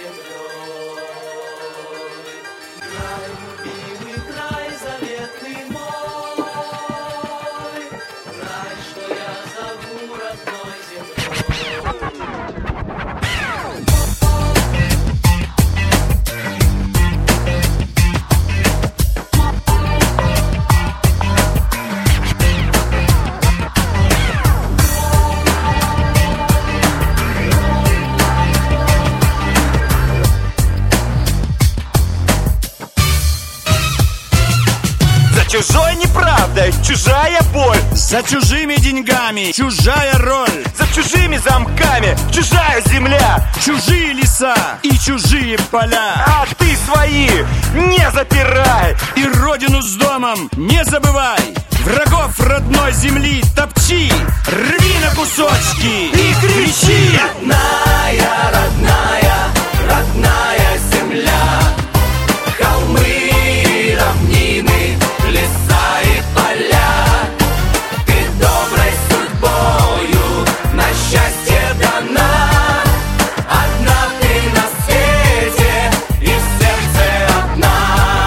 землей. Край, любимый край, заветный мой, край, что я зову родной землей. Чужой неправдой, чужая боль. За чужими деньгами, чужая роль. За чужими замками, чужая земля. Чужие леса и чужие поля. А ты свои не запирай. И родину с домом не забывай. Врагов родной земли топчи, рви на кусочки и кричи. Родная, родная, родная земля, холмы, равнины, леса и поля. Ты доброй судьбою на счастье дана. Одна ты на свете и в сердце одна.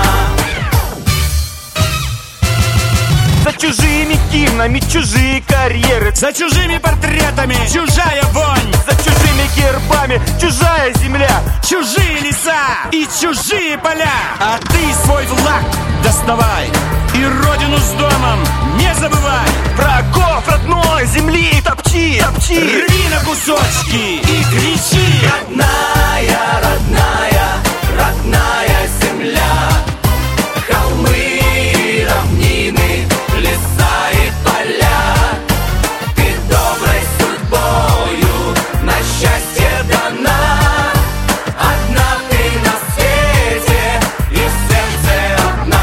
За чужими гимнами, чужие карьеры. За чужими портретами, чужая вонь. За чужими гербами, чужая земля. Чужие леса и чужие поля. А ты свой флаг доставай и родину с домом не забывай. Врагов родной земли топчи, топчи. Рви на кусочки и кричи. Родная, родная, родная земля, холмы, равнины, леса и поля. Ты доброй судьбою на счастье дана. Одна ты на свете и в сердце одна.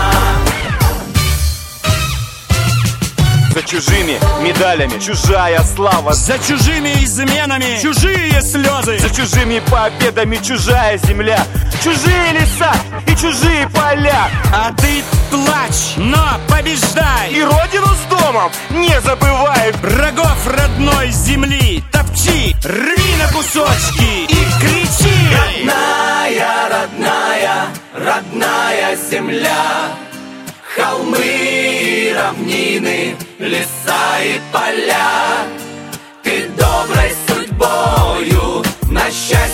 За чужими медалями, чужая слава. За чужими изменами, чужие слезы. За чужими победами, чужая земля. Чужие леса и чужие поля. А ты плачь, но побеждай. И родину с домом не забывай. Врагов родной земли топчи, рви на кусочки и кричи. Родная, родная, родная земля, холмы, равнины, леса и поля. Ты доброй судьбою на счастье